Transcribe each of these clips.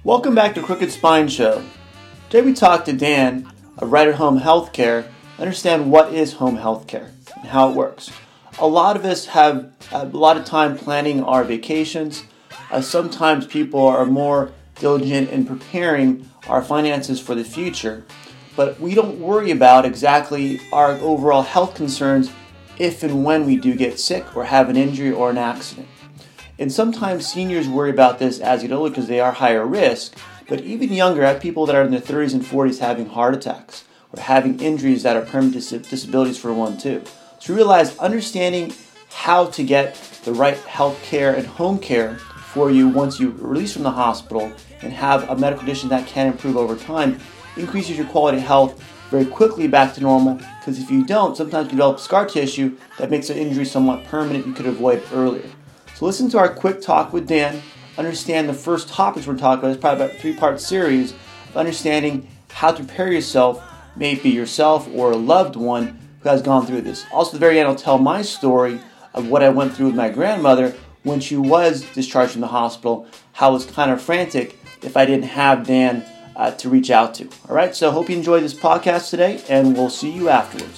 Welcome back to Crooked Spine Show. Today we talk to Dan of Right at Home Healthcare, understand what is home healthcare and how it works. A lot of us have a lot of time planning our vacations. Sometimes people are more diligent in preparing our finances for the future, but we don't worry about exactly our overall health concerns if and when we do get sick or have an injury or an accident. And sometimes seniors worry about this as they get older because they are higher risk, but even younger, I have people that are in their 30s and 40s having heart attacks or having injuries that are permanent disabilities for one too. So realize understanding how to get the right health care and home care for you once you release from the hospital and have a medical condition that can improve over time increases your quality of health very quickly back to normal, because if you don't, sometimes you develop scar tissue that makes the injury somewhat permanent you could avoid earlier. So listen to our quick talk with Dan, understand the first topics we're talking about. It's probably about a 3-part series of understanding how to prepare yourself, maybe yourself or a loved one who has gone through this. Also, at the very end, I'll tell my story of what I went through with my grandmother when she was discharged from the hospital, how I was kind of frantic if I didn't have Dan to reach out to. All right, so hope you enjoyed this podcast today, and we'll see you afterwards.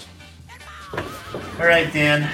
All right, Dan.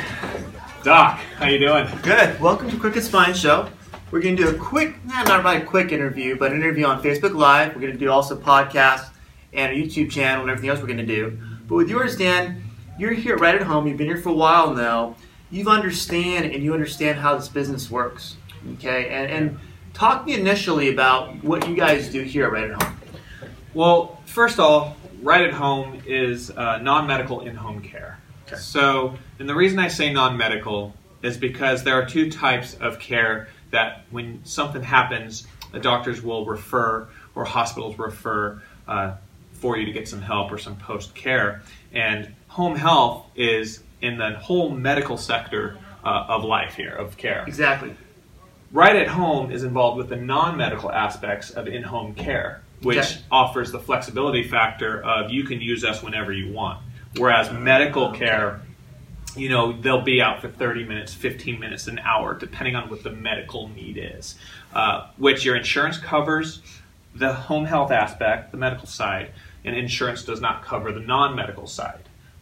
Doc, how you doing? Good. Welcome to Crooked Spine Show. We're going to do a quick, not really a quick interview, but an interview on Facebook Live. We're going to do also podcasts and a YouTube channel and everything else we're going to do. But with yours, Dan, you're here right at home. You've been here for a while now. You understand how this business works. Okay, and talk to me initially about what you guys do here at Right at Home. Well, first of all, Right at Home is non-medical in-home care. Okay. So, and the reason I say non-medical is because there are 2 types of care that when something happens, the doctors will refer or hospitals refer for you to get some help or some post-care. And home health is in the whole medical sector of life here, of care. Exactly. Right at Home is involved with the non-medical aspects of in-home care, which offers the flexibility factor of you can use us whenever you want. Whereas medical care, they'll be out for 30 minutes, 15 minutes, an hour, depending on what the medical need is, which your insurance covers the home health aspect, the medical side, and insurance does not cover the non-medical side,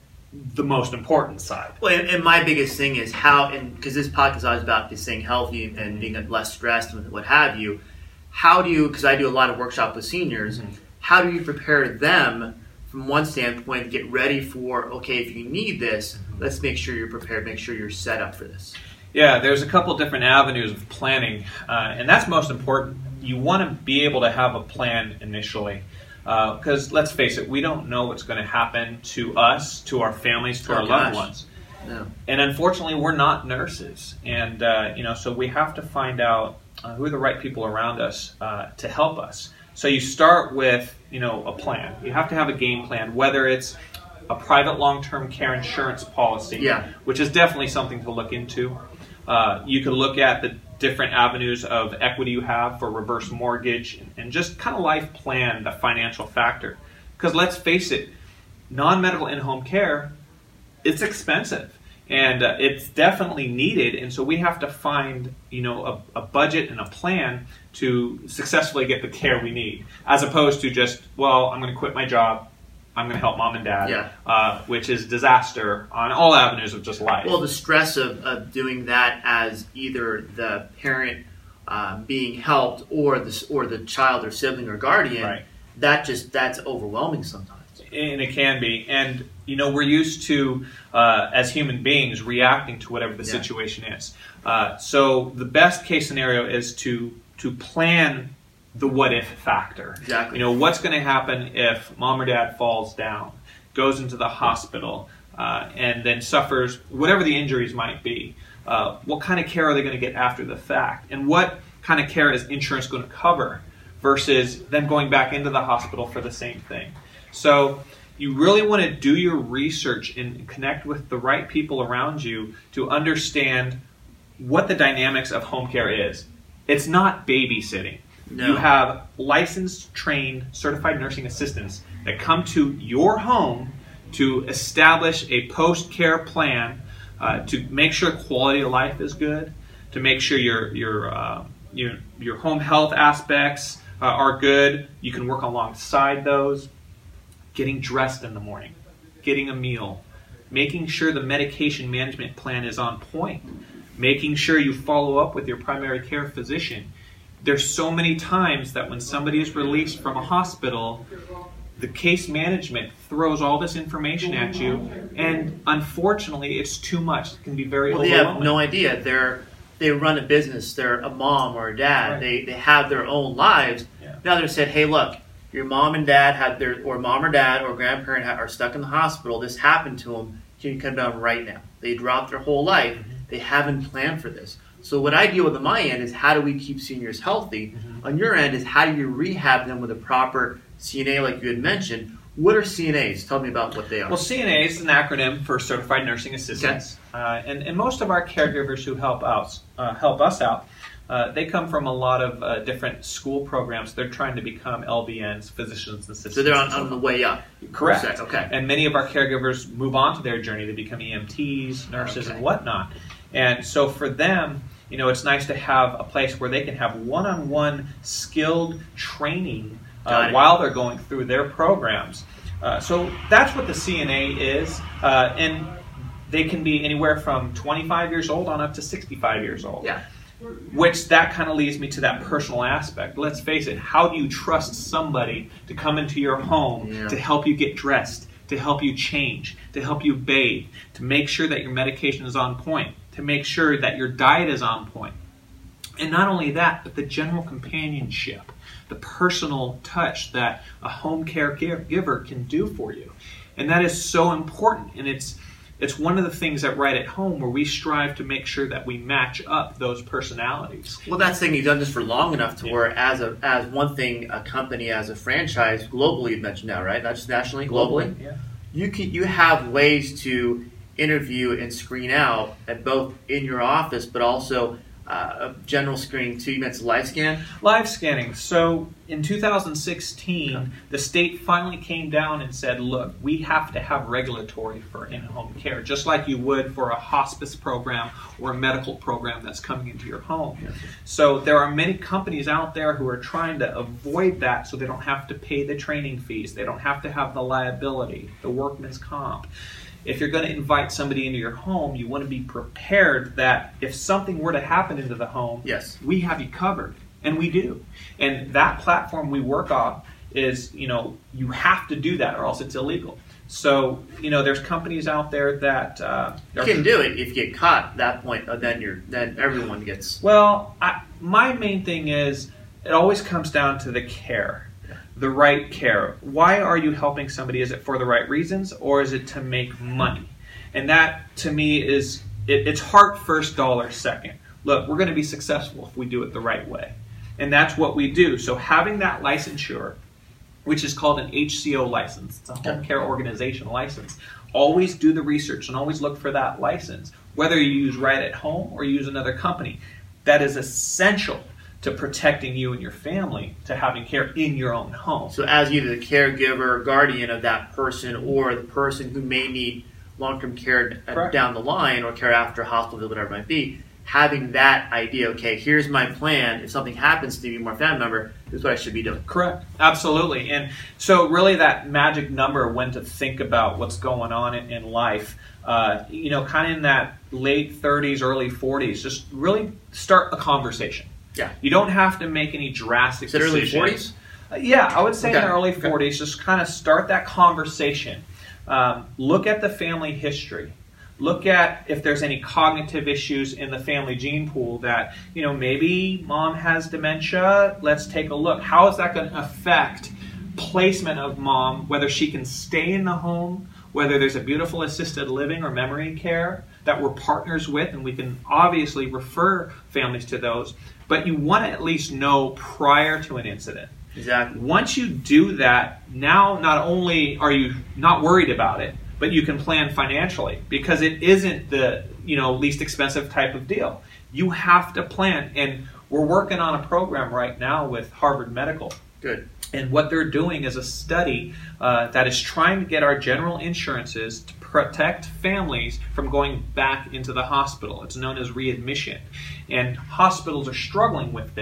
the most important side. Well, and my biggest thing is how, because this podcast is always about staying healthy and being less stressed and what have you, how do you, because I do a lot of workshops with seniors, how do you prepare them from one standpoint to get ready for, okay, if you need this, let's make sure you're prepared, make sure you're set up for this? Yeah, there's a couple different avenues of planning, and that's most important. You want to be able to have a plan initially, because let's face it, we don't know what's going to happen to us, to our families, to our loved ones. No. And unfortunately, we're not nurses, and so we have to find out who are the right people around us to help us. So you start with, a plan. You have to have a game plan, whether it's a private long-term care insurance policy, which is definitely something to look into. You could look at the different avenues of equity you have for reverse mortgage and just kind of life plan the financial factor. Because let's face it, non-medical in-home care, it's expensive. And it's definitely needed, and so we have to find, a budget and a plan to successfully get the care we need, as opposed to just, I'm going to quit my job, I'm going to help mom and dad, which is disaster on all avenues of just life. Well, the stress of doing that as either the parent being helped or the child or sibling or guardian, that's overwhelming sometimes. And it can be. And, we're used to, as human beings, reacting to whatever the situation is. So the best case scenario is to plan the what-if factor. Exactly. What's going to happen if mom or dad falls down, goes into the hospital, and then suffers whatever the injuries might be? What kind of care are they going to get after the fact? And what kind of care is insurance going to cover versus them going back into the hospital for the same thing? So you really want to do your research and connect with the right people around you to understand what the dynamics of home care is. It's not babysitting. No. You have licensed, trained, certified nursing assistants that come to your home to establish a post-care plan to make sure quality of life is good, to make sure your home health aspects are good. You can work alongside those. Getting dressed in the morning, getting a meal, making sure the medication management plan is on point, making sure you follow up with your primary care physician. There's so many times that when somebody is released from a hospital, the case management throws all this information at you, and unfortunately, it's too much. It can be very overwhelming. They have no idea. They run a business. They're a mom or a dad. Right. They have their own lives. Yeah. Now they're said, hey, look, your mom and dad or mom or dad or grandparent are stuck in the hospital. This happened to them. Can you come down right now? They dropped their whole life. They haven't planned for this. So what I deal with on my end is how do we keep seniors healthy? On your end is how do you rehab them with a proper CNA like you had mentioned. What are CNAs? Tell me about what they are. Well, CNA is an acronym for Certified Nursing Assistants. Okay. And most of our caregivers who help us out, they come from a lot of different school programs. They're trying to become LVNs, physicians assistants. So they're on the way up. Correct. Okay. And many of our caregivers move on to their journey to become EMTs, nurses, and whatnot. And so for them, it's nice to have a place where they can have one-on-one skilled training while they're going through their programs. So that's what the CNA is. And they can be anywhere from 25 years old on up to 65 years old. Yeah. Which that kind of leads me to that personal aspect. Let's face it, how do you trust somebody to come into your home to help you get dressed, to help you change, to help you bathe, to make sure that your medication is on point, to make sure that your diet is on point? And not only that, but the general companionship, the personal touch that a home care giver can do for you. And that is so important. And it's one of the things at Right at Home where we strive to make sure that we match up those personalities. Well, that's the thing. You've done this for long enough to where as one thing, a company, as a franchise, globally, you've mentioned now, right? Not just nationally, globally. Yeah. You have ways to interview and screen out at both in your office, but also a general screening too. You mentioned live scan? Live scanning. So in 2016, the state finally came down and said, look, we have to have regulatory for in-home care, just like you would for a hospice program or a medical program that's coming into your home. Yes. So there are many companies out there who are trying to avoid that so they don't have to pay the training fees. They don't have to have the liability, the workman's comp. If you're going to invite somebody into your home, you want to be prepared that if something were to happen into the home, we have you covered. And we do. And that platform we work off is, you have to do that or else it's illegal. So, there's companies out there that... you can do it if you get caught at that point, then everyone gets... Well, my main thing is it always comes down to the care. The right care. Why are you helping somebody? Is it for the right reasons or is it to make money? And that, to me, is it's heart first, dollar second. Look, we're going to be successful if we do it the right way. And that's what we do. So having that licensure, which is called an HCO license, it's a home care organization license, always do the research and always look for that license. Whether you use Right at Home or you use another company, that is essential to protecting you and your family, to having care in your own home. So as either the caregiver or guardian of that person or the person who may need long-term care down the line or care after hospital, whatever it might be, having that idea, okay, here's my plan. If something happens to me or my family member, this is what I should be doing. Correct. Absolutely. And so really that magic number when to think about what's going on in life, kind of in that late 30s, early 40s, just really start a conversation. Yeah. You don't have to make any drastic decisions. Early 40s? Yeah, I would say in the early 40s, just kind of start that conversation. Look at the family history. Look at if there's any cognitive issues in the family gene pool that, maybe mom has dementia. Let's take a look. How is that going to affect placement of mom, whether she can stay in the home, whether there's a beautiful assisted living or memory care that we're partners with, and we can obviously refer families to those. But you want to at least know prior to an incident. Exactly. Once you do that, now not only are you not worried about it, but you can plan financially because it isn't the least expensive type of deal. You have to plan, and we're working on a program right now with Harvard Medical. Good. And what they're doing is a study that is trying to get our general insurances to protect families from going back into the hospital. It's known as readmission. And hospitals are struggling with this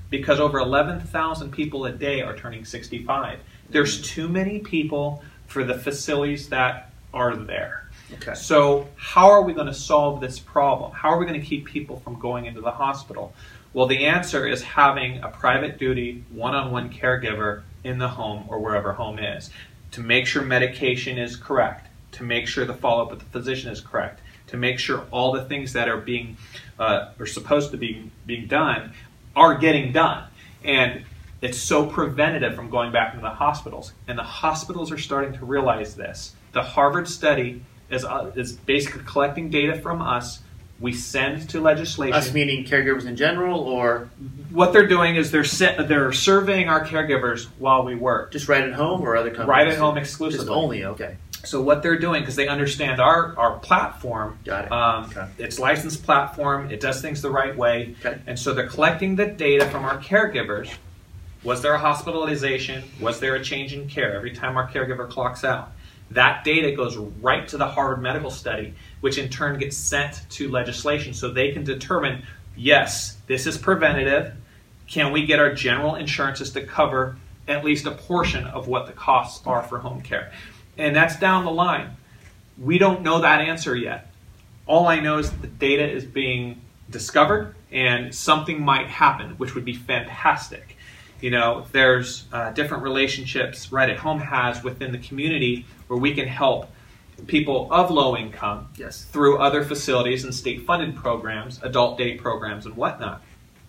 because over 11,000 people a day are turning 65. There's too many people for the facilities that are there. Okay. So how are we going to solve this problem? How are we going to keep people from going into the hospital? Well, the answer is having a private duty, one-on-one caregiver in the home or wherever home is, to make sure medication is correct, to make sure the follow-up with the physician is correct, to make sure all the things that are being are supposed to be being done are getting done. And it's so preventative from going back into the hospitals. And the hospitals are starting to realize this. The Harvard study is basically collecting data from us. We send to legislation. Us meaning caregivers in general, or what they're doing is they're surveying our caregivers while we work. just right at home, or other companies? Right at home exclusively. Just only, okay. So what they're doing, because they understand our platform, Got it. Okay. it's licensed platform, it does things the right way, Okay. and so they're collecting the data from our caregivers. Was there a hospitalization? Was there a change in care every time our caregiver clocks out? That data goes right to the Harvard Medical Study, which in turn gets sent to legislation so they can determine, yes, this is preventative. Can we get our general insurances to cover at least a portion of what the costs are for home care? And that's down the line. We don't know that answer yet. All I know is that the data is being discovered and something might happen, which would be fantastic. You know, there's different relationships Right at Home has within the community where we can help people of low income Yes. through other facilities and state-funded programs, adult day programs and whatnot.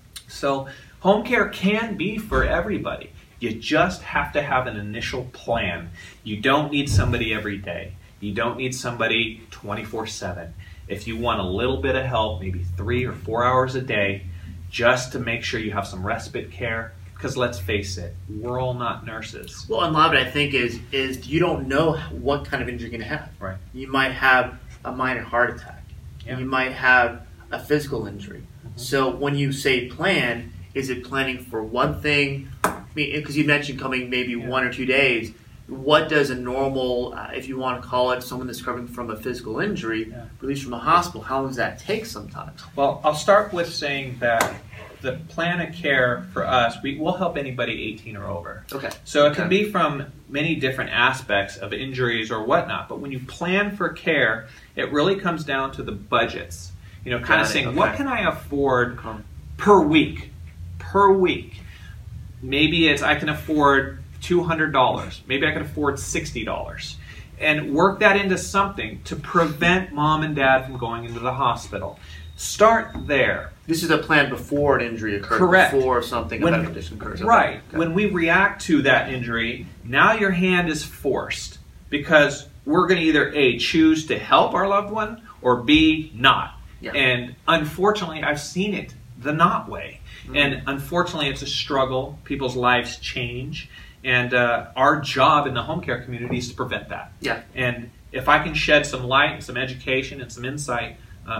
So home care can be for everybody. You just have to have an initial plan. You don't need somebody every day. You don't need somebody 24/7. If you want a little bit of help, maybe 3 or 4 hours a day, just to make sure you have some respite care. Because let's face it, we're all not nurses. Well, and a lot of it, I think, is you don't know what kind of injury you're going to have. Right. You might have a minor heart attack. Yeah. You might have a physical injury. So when you say plan, is it planning for one thing? I mean, because you mentioned coming maybe 1 or 2 days. What does a normal, if you want to call it, someone that's recovering from a physical injury, released from a hospital, how long does that take sometimes? Well, I'll start with saying that the plan of care for us, we'll help anybody 18 or over. Okay. So it can be from many different aspects of injuries or whatnot. But when you plan for care, it really comes down to the budgets. You know, kind of saying, what can I afford per week? Per week. Maybe it's I can afford $200. Maybe I can afford $60. And work that into something to prevent mom and dad from going into the hospital. Start there. This is a plan before an injury occurs. Correct. Before something, a medical condition occurs. Right. Okay. When we react to that injury, now your hand is forced because we're going to either A, choose to help our loved one, or B, not. Yeah. And unfortunately, I've seen it the not way. Mm-hmm. And unfortunately, it's a struggle. People's lives change. And our job in the home care community is to prevent that. Yeah. And if I can shed some light, some education, and some insight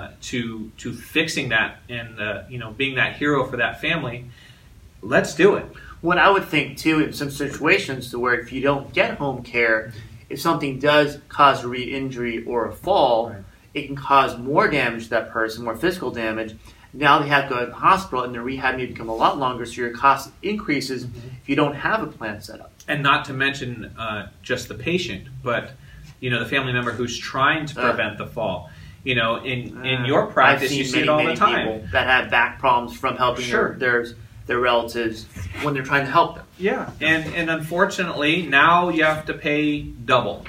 to fixing that and being that hero for that family, let's do it. What I would think too, in some situations, to where if you don't get home care, if something does cause a re-injury or a fall, it can cause more damage to that person, more physical damage. Now they have to go to the hospital, and the rehab may become a lot longer, so your cost increases if you don't have a plan set up. And not to mention just the patient, but the family member who's trying to prevent the fall. In your practice, you see it all the time. People that have back problems from helping their relatives when they're trying to help them. Yeah, and unfortunately, now you have to pay double.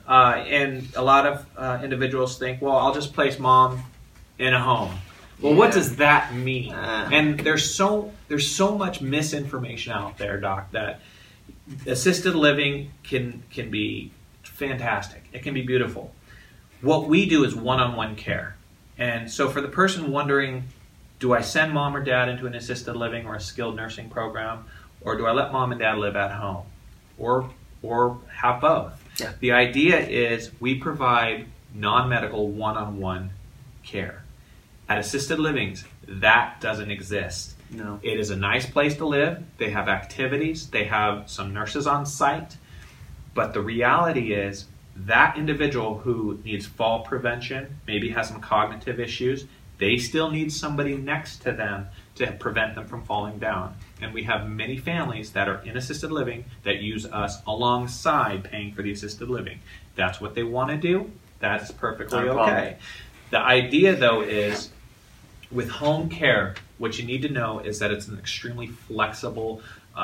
And a lot of individuals think, well, I'll just place mom in a home. Well, what does that mean? And there's so much misinformation out there, Doc, that assisted living can be fantastic. It can be beautiful. What we do is one-on-one care. And so for the person wondering, do I send mom or dad into an assisted living or a skilled nursing program, or do I let mom and dad live at home, or have both? Yeah. The idea is we provide non-medical one-on-one care. At assisted livings, that doesn't exist. No. It is a nice place to live. They have activities. They have some nurses on site. But the reality is that individual who needs fall prevention, maybe has some cognitive issues, they still need somebody next to them to prevent them from falling down. And we have many families that are in assisted living that use us alongside paying for the assisted living. That's what they want to do. That's perfectly okay. The idea, though, is with home care, what you need to know is that it's an extremely flexible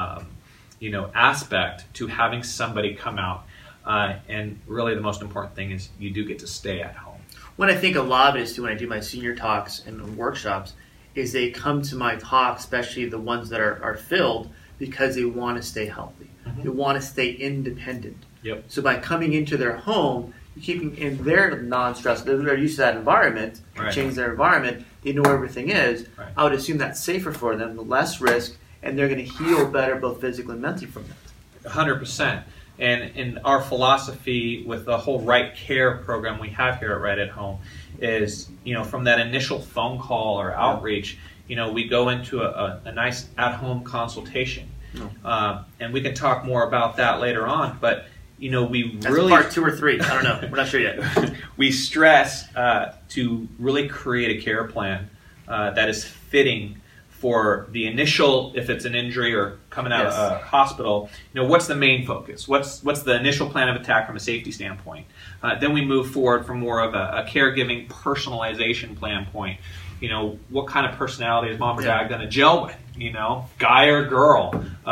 aspect to having somebody come out. And really the most important thing is you do get to stay at home. What I think a lot of it is, too, when I do my senior talks and workshops, is they come to my talks, especially the ones that are filled, because they want to stay healthy. They want to stay independent. Yep. So by coming into their home, you're keeping in their non-stress, they're used to that environment, change their environment, they know where everything is. Right. I would assume that's safer for them, less risk, and they're going to heal better both physically and mentally from that. 100%. And in our philosophy with the whole Right Care program we have here at Right at Home is, from that initial phone call or outreach, we go into a nice at-home consultation. And we can talk more about that later on, but we That's really part 2 or 3. I don't know. We're not sure yet. We stress to really create a care plan that is fitting for the initial, if it's an injury or coming out of a hospital. What's the main focus? What's the initial plan of attack from a safety standpoint? Then we move forward from more of a caregiving personalization plan point. What kind of personality is mom or dad going to gel with? Guy or girl?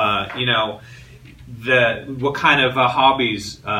What kind of hobbies do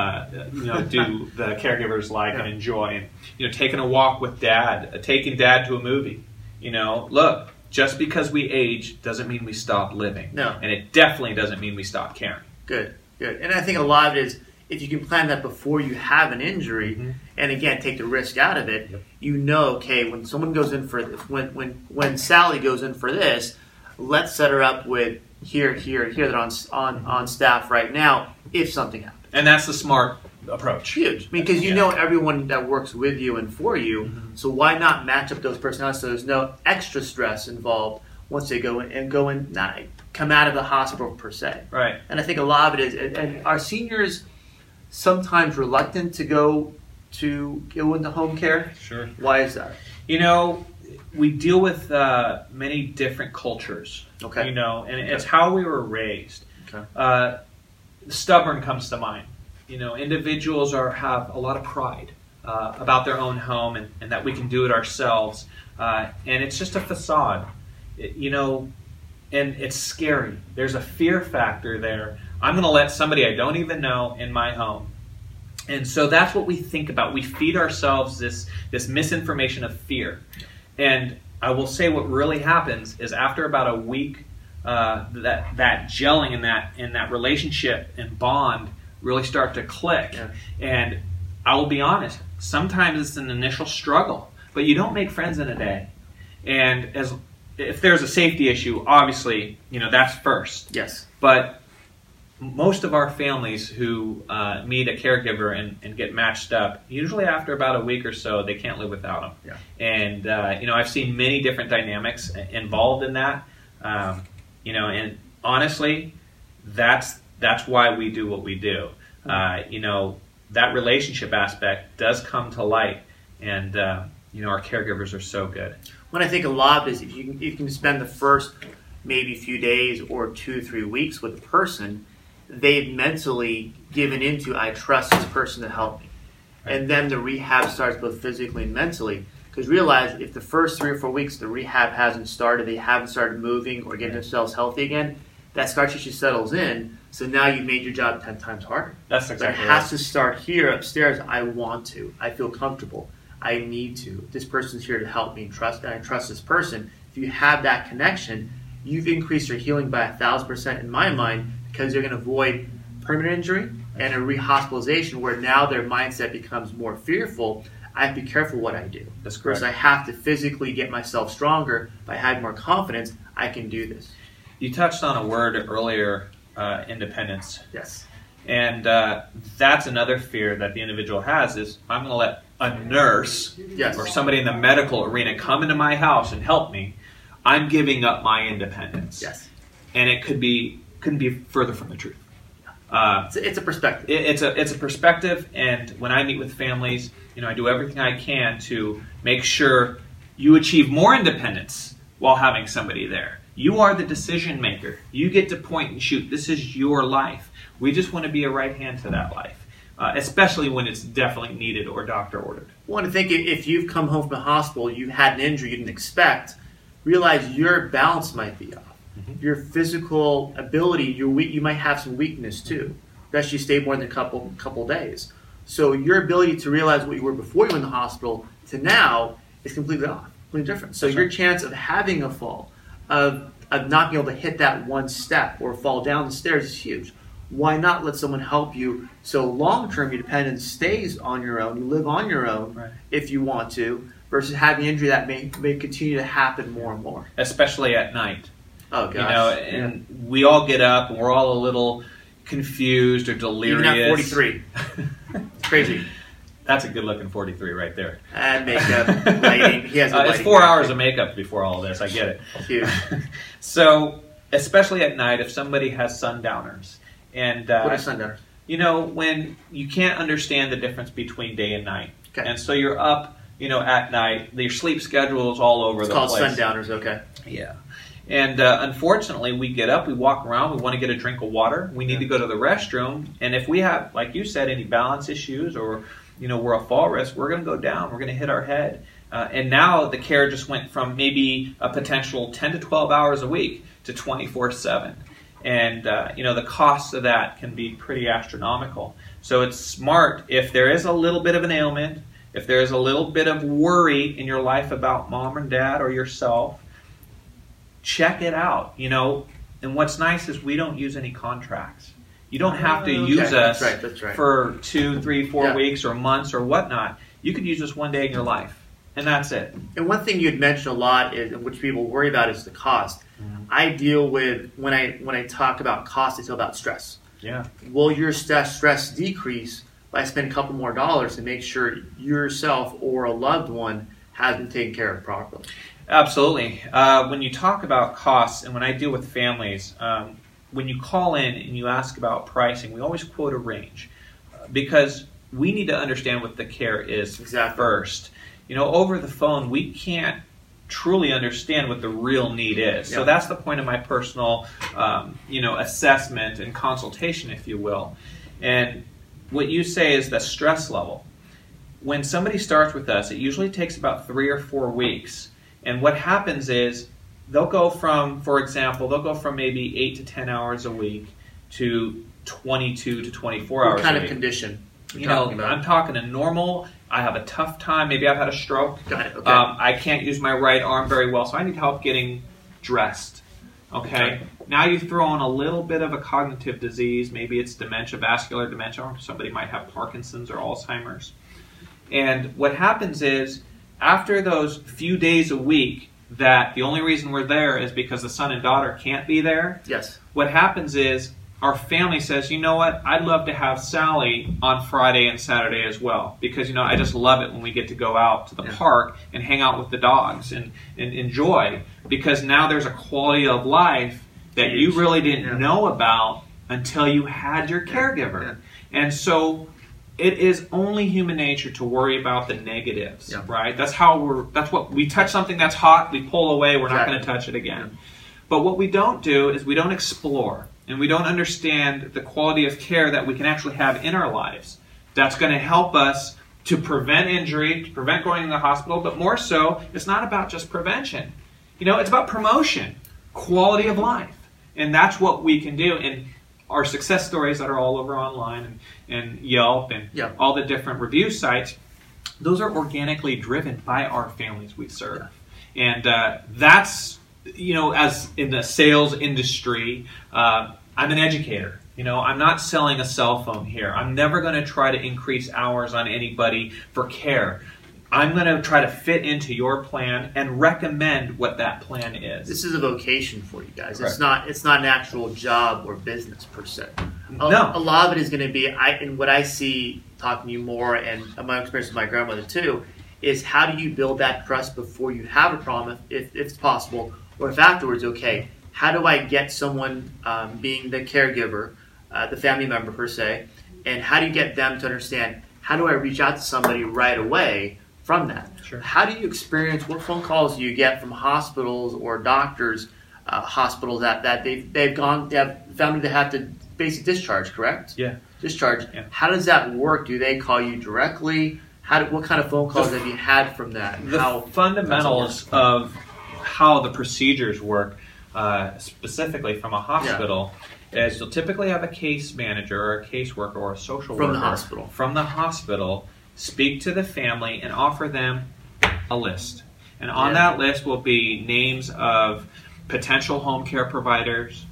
the caregivers like and enjoy? And taking a walk with dad, taking dad to a movie. Look, just because we age doesn't mean we stop living. No. And it definitely doesn't mean we stop caring. Good. And I think a lot of it is, if you can plan that before you have an injury, and again, take the risk out of it, okay, when someone goes in for this, when Sally goes in for this, let's set her up with here that are on staff right now if something happens. And that's the smart approach. Huge. Because you know everyone that works with you and for you, so why not match up those personalities so there's no extra stress involved once they go in, not come out of the hospital per se. Right. And I think a lot of it is, and our seniors sometimes reluctant to go into home care. Sure. Why is that? We deal with many different cultures. Okay. And it's how we were raised. Okay. Stubborn comes to mind. Individuals have a lot of pride about their own home and that we can do it ourselves. And it's just a facade, and it's scary. There's a fear factor there. I'm going to let somebody I don't even know in my home. And so that's what we think about. We feed ourselves this misinformation of fear. And I will say what really happens is after about a week, that gelling and that relationship and bond really start to click. Yeah. And I will be honest, sometimes it's an initial struggle, but you don't make friends in a day. And if there's a safety issue, obviously, that's first. Yes. But most of our families who meet a caregiver and get matched up, usually after about a week or so, they can't live without them. Yeah. And, I've seen many different dynamics involved in that. And honestly, that's why we do what we do. That relationship aspect does come to light, and our caregivers are so good. When I think a lot is if you can spend the first maybe few days or 2-3 weeks with a person, they've mentally given into, I trust this person to help me. Right. And then the rehab starts both physically and mentally. Because realize if the first 3 or 4 weeks the rehab hasn't started, they haven't started moving or getting themselves healthy again, that scar tissue settles in. So now you've made your job 10 times harder. That's exactly right. It has to start here upstairs. I want to. I feel comfortable. I need to. This person's here to help me and I trust this person. If you have that connection, you've increased your healing by 1,000% in my mind, because you're going to avoid permanent injury and a rehospitalization where now their mindset becomes more fearful. I have to be careful what I do. That's correct. Because I have to physically get myself stronger. By having more confidence, I can do this. You touched on a word earlier, independence. Yes. And that's another fear that the individual has is, I'm going to let a nurse or somebody in the medical arena come into my house and help me. I'm giving up my independence. Yes. And it couldn't be further from the truth. It's a perspective. It's a perspective, and when I meet with families, I do everything I can to make sure, you achieve more independence while having somebody there. You are the decision maker. You get to point and shoot. This is your life. We just want to be a right hand to that life, especially when it's definitely needed or doctor ordered. Well, I think if you've come home from the hospital, you've had an injury you didn't expect, realize your balance might be off. Mm-hmm. Your physical ability, you might have some weakness too, especially if you stay more than a couple days. So your ability to realize what you were before you went in the hospital to now is completely off, completely different. So your chance of having a fall, of not being able to hit that one step or fall down the stairs is huge. Why not let someone help you so long-term your dependence stays on your own, you live on your own if you want to, versus having injury that may continue to happen more and more. Especially at night. Oh, gosh. You know, and we all get up and we're all a little confused or delirious. Even at 43. It's crazy. That's a good-looking 43 right there. And makeup, lighting. He has it's 4 hours of makeup before all of this. I get it. Huge. So, especially at night, if somebody has sundowners. And, what are sundowners? You know, when you can't understand the difference between day and night. Okay. And so you're up, you know, at night. Your sleep schedule is all over the place. It's called sundowners, okay. Yeah. And unfortunately, we get up, we walk around, we want to get a drink of water. We need to go to the restroom. And if we have, like you said, any balance issues or, you know, we're a fall risk, we're going to go down. We're going to hit our head. And now the care just went from maybe a potential 10 to 12 hours a week to 24/7. And, you know, the cost of that can be pretty astronomical. So it's smart if there is a little bit of an ailment, if there is a little bit of worry in your life about mom and dad or yourself, check it out, you know. And what's nice is we don't use any contracts. You don't have to use us that's right. for 2, 3, 4 weeks or months or whatnot. You could use us one day in your life, and that's it. And one thing you had mentioned a lot, which people worry about, is the cost. I deal with, when I talk about cost, I talk about stress. Yeah. Will your stress decrease by spending a couple more dollars to make sure yourself or a loved one has been taken care of properly? Absolutely. When you talk about costs, and when I deal with families, when you call in and you ask about pricing, we always quote a range because we need to understand what the care is first. You know, over the phone, we can't truly understand what the real need is. So that's the point of my personal, you know, assessment and consultation, if you will. And what you say is the stress level. When somebody starts with us, it usually takes about 3 or 4 weeks. And what happens is they'll go from, for example, maybe 8 to 10 hours a week to 22 to 24 hours a week. What kind of condition? You know, I'm talking a normal, I have a tough time, maybe I've had a stroke. Got it, okay. I can't use my right arm very well, so I need help getting dressed. Okay? Now you throw in a little bit of a cognitive disease, maybe it's dementia, vascular dementia, or somebody might have Parkinson's or Alzheimer's. And what happens is, after those few days a week that the only reason we're there is because the son and daughter can't be there, what happens is our family says, you know what, I'd love to have Sally on Friday and Saturday as well. Because, you know, I just love it when we get to go out to the park and hang out with the dogs and enjoy. Because now there's a quality of life that you really didn't know about until you had your caregiver. And so it is only human nature to worry about the negatives, right? That's what we touch something that's hot, we pull away, we're not going to touch it again. But what we don't do is we don't explore. And we don't understand the quality of care that we can actually have in our lives. That's going to help us to prevent injury, to prevent going to the hospital, but more so, it's not about just prevention. You know, it's about promotion, quality of life. And that's what we can do. And our success stories that are all over online and Yelp and all the different review sites, those are organically driven by our families we serve. And that's, you know, as in the sales industry, I'm an educator. You know, I'm not selling a cell phone here. I'm never going to try to increase hours on anybody for care. I'm going to try to fit into your plan and recommend what that plan is. This is a vocation for you guys. Correct. It's not an actual job or business per se. No. A lot of it is going to be, and what I see talking to you more, and my experience with my grandmother too, is how do you build that trust before you have a problem, if it's possible, or if afterwards, okay, how do I get someone being the caregiver, the family member per se, and how do you get them to understand, how do I reach out to somebody right away from that. Sure. How do you experience, what phone calls do you get from hospitals or doctors, hospitals that they've gone, they have found they have to basically discharge, correct? Yeah. Discharge. Yeah. How does that work? Do they call you directly? What kind of phone calls have you had from that? The fundamentals of how the procedures work, specifically from a hospital, is you'll typically have a case manager or a caseworker or a social worker from the hospital speak to the family and offer them a list. And on that list will be names of potential home care providers,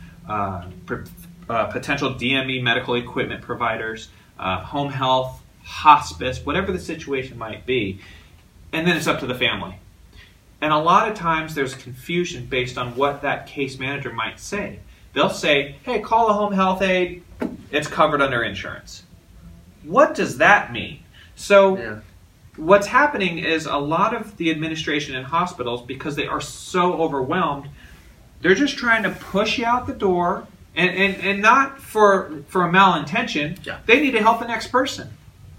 potential DME medical equipment providers, home health, hospice, whatever the situation might be. And then it's up to the family. And a lot of times there's confusion based on what that case manager might say. They'll say, hey, call a home health aide. It's covered under insurance. What does that mean? So what's happening is a lot of the administration in hospitals, because they are so overwhelmed, they're just trying to push you out the door, and not for a malintention. They need to help the next person.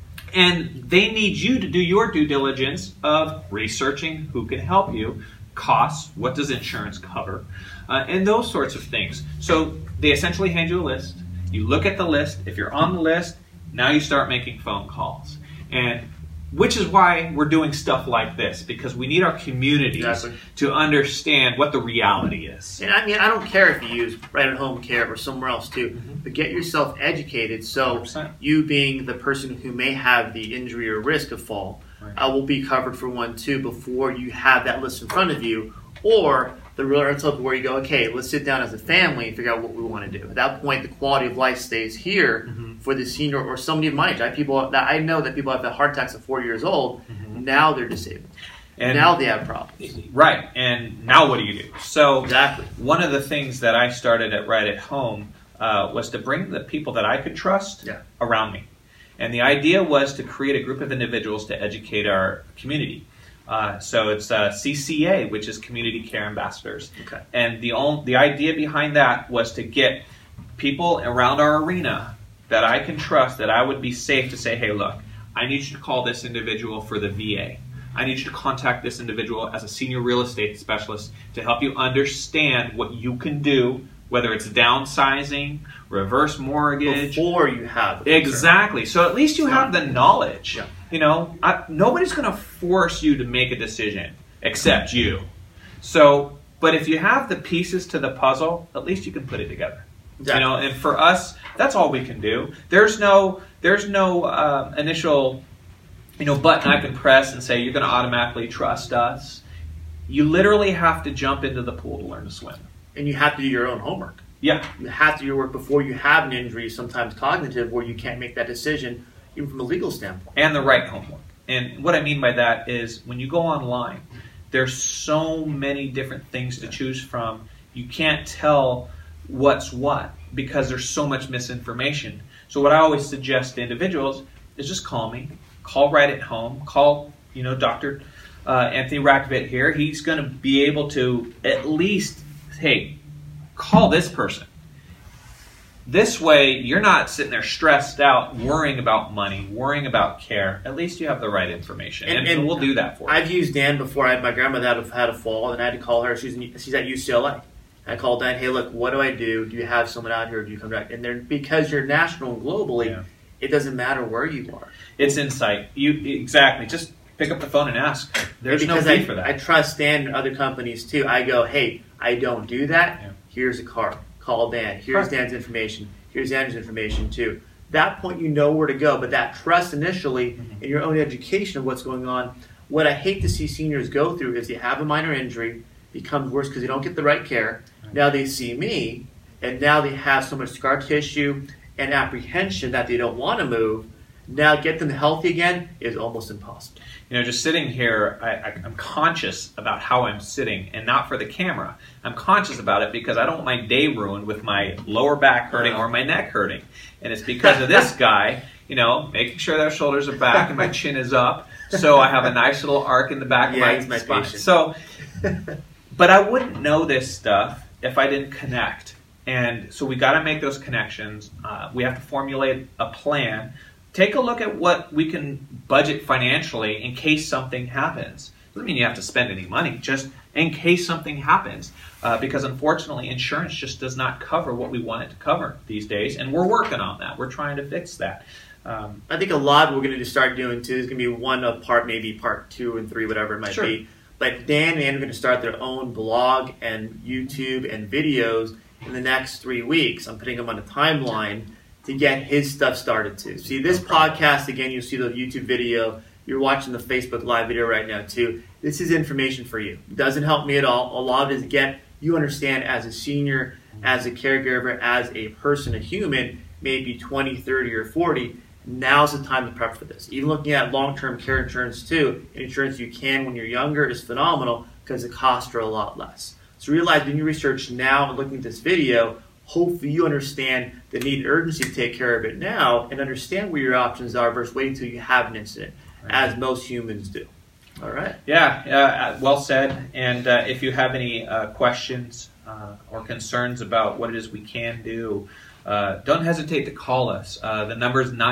And they need you to do your due diligence of researching who can help you, costs, what does insurance cover, and those sorts of things. So they essentially hand you a list. You look at the list. If you're on the list, now you start making phone calls. And which is why we're doing stuff like this, because we need our communities to understand what the reality is. And I mean, I don't care if you use Right at Home Care or somewhere else too, but get yourself educated so 100%. You being the person who may have the injury or risk of fall will be covered for one too before you have that list in front of you, or the real result where you go, okay, let's sit down as a family and figure out what we want to do. At that point, the quality of life stays here for the senior or somebody of my age. I know that people have had heart attacks at 40 years old. Now they're disabled. And now they have problems. Right. And now what do you do? So one of the things that I started at Right at Home was to bring the people that I could trust around me. And the idea was to create a group of individuals to educate our community. So it's CCA, which is Community Care Ambassadors. And the idea behind that was to get people around our arena that I can trust, that I would be safe to say, hey, look, I need you to call this individual for the VA. I need you to contact this individual as a senior real estate specialist to help you understand what you can do, whether it's downsizing, reverse mortgage. Before you have it. Exactly. So at least you have the knowledge. You know, nobody's going to force you to make a decision except you. So, but if you have the pieces to the puzzle, at least you can put it together. You know, and for us, that's all we can do. There's no initial, button I can press and say you're going to automatically trust us. You literally have to jump into the pool to learn to swim. And you have to do your own homework. Yeah. You have to do your work before you have an injury, sometimes cognitive, where you can't make that decision, even from a legal standpoint. And the right homework. And what I mean by that is when you go online, there's so many different things to choose from. You can't tell what's what because there's so much misinformation. So what I always suggest to individuals is just call me. Call Right at Home. Call, Dr. Anthony Rakovic here. He's going to be able to at least, hey, call this person. This way, you're not sitting there stressed out, worrying about money, worrying about care. At least you have the right information, and we'll do that for you. I've used Dan before. My grandmother had a fall, and I had to call her. She's at UCLA. I called Dan, hey, look, what do I do? Do you have someone out here? Do you come back? And because you're national and globally, it doesn't matter where you are. It's insight. Exactly. Just pick up the phone and ask. There's no fee for that. I trust Dan and other companies, too. I go, hey, I don't do that. Here's a card. Call Dan. Here's Dan's information. Here's Andrew's information, too. That point, you know where to go. But that trust initially in your own education of what's going on, what I hate to see seniors go through is they have a minor injury, becomes worse because they don't get the right care. Now they see me, and now they have so much scar tissue and apprehension that they don't want to move. Now get them healthy again is almost impossible. Just sitting here, I'm conscious about how I'm sitting, and not for the camera. I'm conscious about it because I don't want my day ruined with my lower back hurting or my neck hurting. And it's because of this guy, making sure their shoulders are back and my chin is up, so I have a nice little arc in the back of my spine. So, but I wouldn't know this stuff if I didn't connect. And so we got to make those connections. We have to formulate a plan take a look at what we can budget financially in case something happens. Doesn't mean you have to spend any money, just in case something happens. Because unfortunately, insurance just does not cover what we want it to cover these days, and we're working on that. We're trying to fix that. I think a lot of what we're going to start doing too is going to be one of part, maybe part 2 and 3, whatever it might be. But Dan and Ann are going to start their own blog and YouTube and videos in the next 3 weeks. I'm putting him on a timeline to get his stuff started too. See, this podcast, again, you'll see the YouTube video. You're watching the Facebook Live video right now too. This is information for you. It doesn't help me at all. A lot of it is get you understand as a senior, as a caregiver, as a person, a human, maybe 20, 30, or 40, now's the time to prep for this. Even looking at long-term care insurance too, insurance you can when you're younger is phenomenal because the costs are a lot less. So realize when you research now and looking at this video, hopefully you understand the need and urgency to take care of it now and understand where your options are versus waiting until you have an incident, as most humans do. All right. Yeah, well said. And if you have any questions or concerns about what it is we can do, don't hesitate to call us. The number is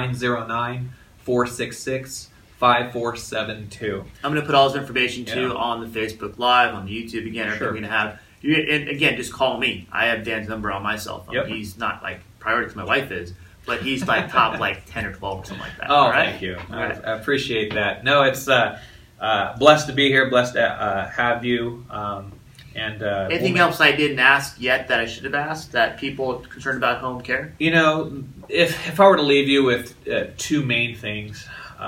909-466-5472. I'm going to put all this information too on the Facebook Live, on the YouTube. Again, everything we're going to have. And again, just call me. I have Dan's number on my cell phone. He's not like priority because my wife is, but he's like top like 10 or 12 or something like that. Oh, all right? Thank you. I appreciate that. No, it's blessed to be here. Blessed to have you. Anything else I didn't ask yet that I should have asked that people are concerned about home care? You know, if I were to leave you with 2 main things,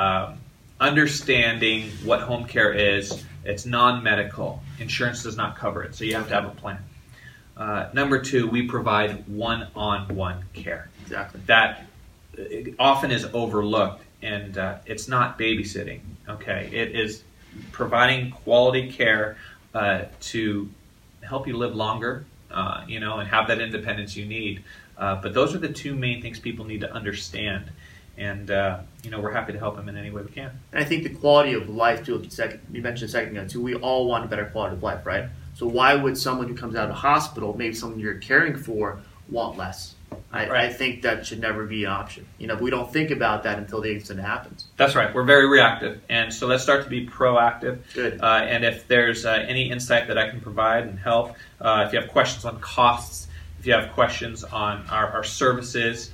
understanding what home care is, it's non-medical. Insurance does not cover it, so you have to have a plan. Number 2, we provide one-on-one care. Exactly. That often is overlooked, and it's not babysitting. Okay, it is providing quality care to help you live longer, and have that independence you need. But those are the 2 main things people need to understand. And, we're happy to help them in any way we can. And I think the quality of life, too, you mentioned a second ago, too, we all want a better quality of life, right? So why would someone who comes out of the hospital, maybe someone you're caring for, want less? I think that should never be an option. We don't think about that until the incident happens. That's right. We're very reactive. And so let's start to be proactive. Good. And if there's any insight that I can provide and help, if you have questions on costs, if you have questions on our services,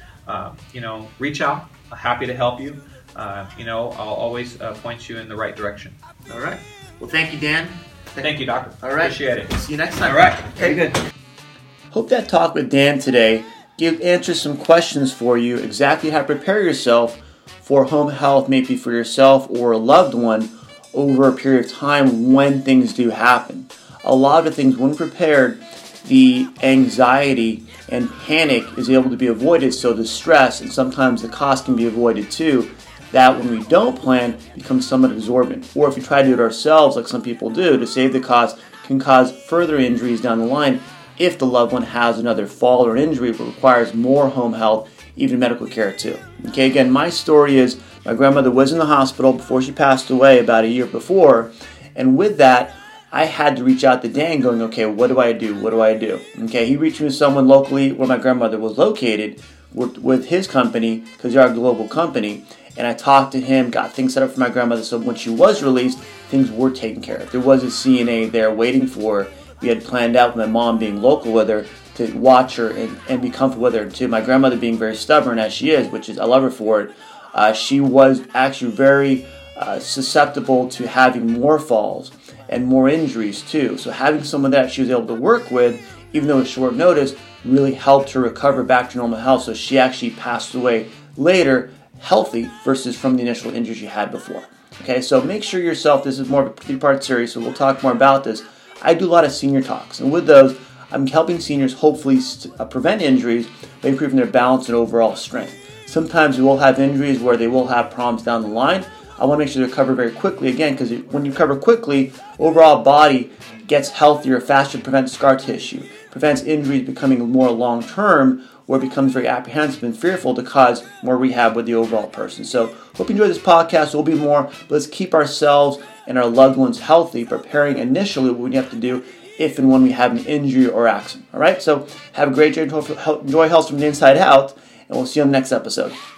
reach out. I'm happy to help you. I'll always point you in the right direction. All right. Well, thank you, Dan. Thank you, Doctor. All right. Appreciate it. See you next time. All right. Okay, good. Hope that talk with Dan today answers some questions for you, exactly how to prepare yourself for home health, maybe for yourself or a loved one, over a period of time when things do happen. A lot of things, when prepared, the anxiety and panic is able to be avoided, so the stress and sometimes the cost can be avoided too. That when we don't plan becomes somewhat absorbent. Or if we try to do it ourselves, like some people do, to save the cost, can cause further injuries down the line if the loved one has another fall or injury that requires more home health, even medical care too. Okay, again, my story is my grandmother was in the hospital before she passed away about a year before, and with that, I had to reach out to Dan going, okay, what do I do? What do I do? Okay, he reached me with someone locally where my grandmother was located with his company, because they are a global company, and I talked to him, got things set up for my grandmother, so when she was released, things were taken care of. There was a CNA there waiting for her. We had planned out with my mom being local with her to watch her and be comfortable with her too. My grandmother being very stubborn as she is, which is I love her for it, she was actually very susceptible to having more falls and more injuries too. So having someone that she was able to work with, even though it was short notice, really helped her recover back to normal health. So she actually passed away later healthy versus from the initial injuries she had before. Okay, so make sure yourself, this is more of a 3-part series, so we'll talk more about this. I do a lot of senior talks, and with those, I'm helping seniors hopefully prevent injuries by improving their balance and overall strength. Sometimes we will have injuries where they will have problems down the line. I want to make sure they recover very quickly, again, because when you recover quickly, overall body gets healthier, faster, prevents scar tissue, prevents injuries becoming more long-term, where it becomes very apprehensive and fearful to cause more rehab with the overall person. So hope you enjoy this podcast. There will be more, but let's keep ourselves and our loved ones healthy, preparing initially what we have to do if and when we have an injury or accident. All right, so have a great day. Enjoy health from the inside out, and we'll see you on the next episode.